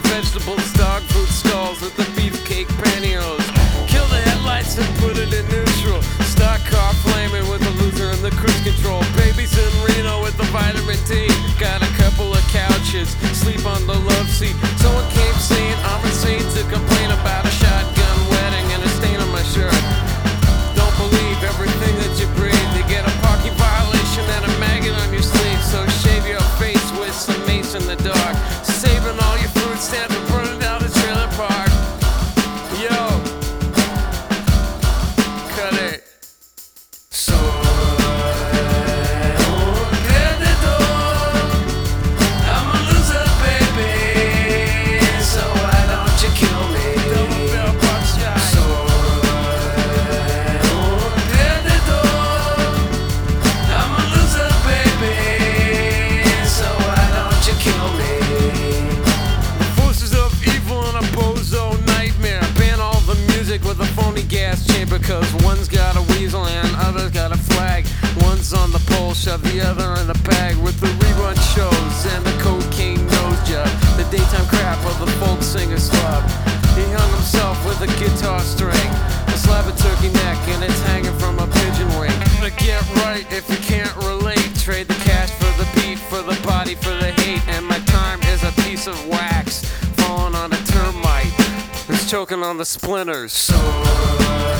vegetables, dog food stalls with the beefcake pantyhose. Kill the headlights and put it in neutral. Stock car flaming with the loser in the cruise control. Babies in Reno with the vitamin D. Got a couple of couches, sleep on the love seat. Someone came saying I'm insane to complain about a shotgun wedding and a stain on my shirt. Don't believe everything that you breathe. You get a parking violation and a maggot on your sleeve. So shave your face with some mace in the dark. Saving all your food stamps and burning down the trailer park. Yo, cut it. With a phony gas chamber, cause one's got a weasel and other's got a flag. One's on the pole, shove the other in a bag. With the rerun shows and the cocaine nose job, the daytime crap of the folk singer slob. He hung himself with a guitar string, a slab of turkey neck, and it's hanging from a pigeon wing. But get right if you can't relate. Trade the cash for the beat, for the body, for the hate. And my time is a piece of wax falling on a termite. It's choking on the splinters.